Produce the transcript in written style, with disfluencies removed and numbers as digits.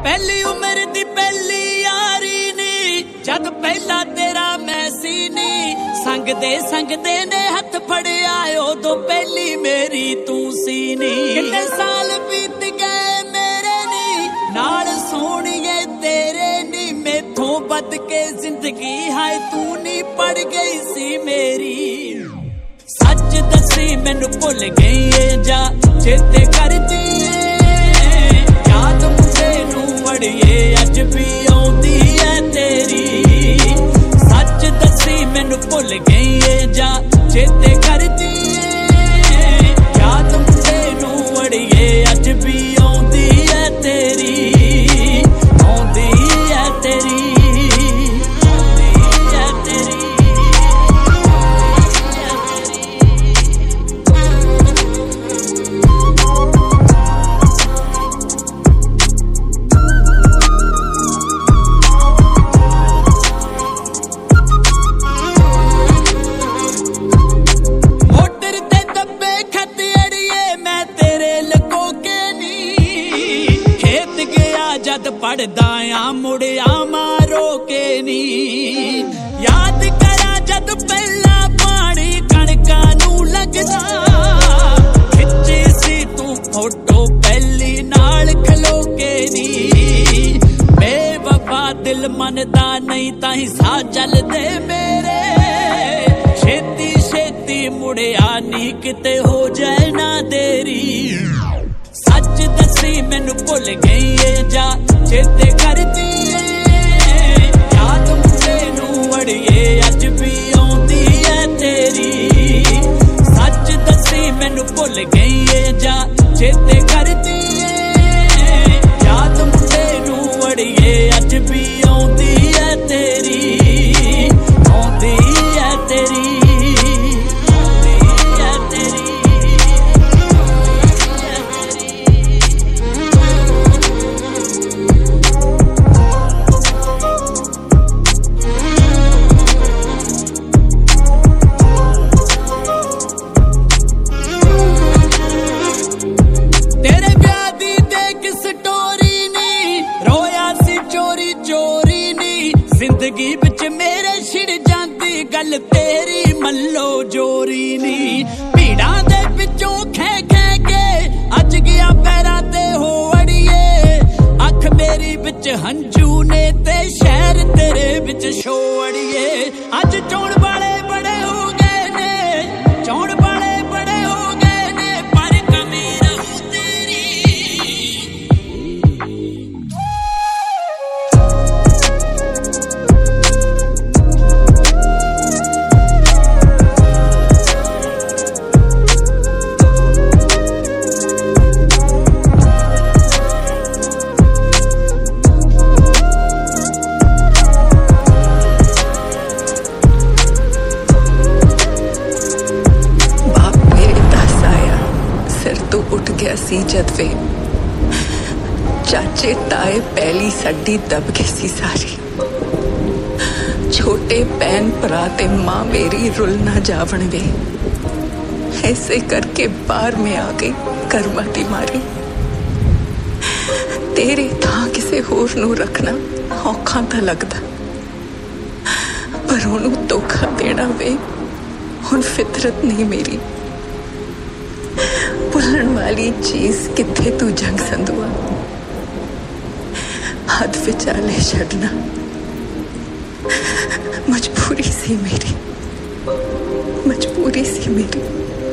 पहली उम्र दी पहली यारी नी जद पहला तेरा मैसी नी संगदे ने हथ फड़िया उदों पहली मेरी तू सी नी कितने साल बीत गए मेरे नी नाल सोहणिए तेरे नी मैथों बद के जिंदगी हाय तू नी पड़ गई सी मेरी सच दसी मैनू भुल गई है जा चेते करदी याद मुंडे नू अड़िए अज भी आउंदी है तेरी सच दसी मैनू भुल गई है जा चेते करदी याद मुंडे नू अड़िए अज भी आउंदी है तेरी आउंदी है तेरी पढ़दा आ मुड़िया मारो के नी याद करा जद पहला पानी कणका नू लगदा खिच्ची सी तू फोटो पहली नाल खलो के नी बेवफा दिल मनदा नहीं ताही सा चलदे मेरे छेती छेती मुड़िया नी किते हो जाए ना देरी सच दसी मैनू भुल गई है जा चेते करदी याद मुंडे नू अड़िए अज भी आउंदी है तेरी सच दसी मैनू भुल गई है जा चेते करदी याद मुंडे नू अड़िए अज भी आउंदी है तेरी आउंदी है तेरी जिंदगी बिच मेरे छिड़ जाती गल तेरी मल्लो जोरी नी भीड़ा दे विचों खे खे के अज गया पैरां ते हो अड़िए अख मेरी बिच हंजू ने ते शहर तेरे बिच शो अड़िए अज चौण वाले बड़े हो गए ने चौण वाले बड़े हो गए ने पर कमी रहू तेरी सी जदवे चाचे ताए पहली सड्डी दब गई सी सारी छोटे भैन भरा ते मां मेरी रुल ना जावण वे ऐसे करके बाहर में आ गई कर्मा दी मारी तेरे थां किसे होर नू रखना औखा तां लगदा पर ओनू धोखा देना वे हुण फितरत नहीं मेरी भुलन वाली चीज किथे तू जंग संदुआ हद विचाले छड़ना मजबूरी सी मेरी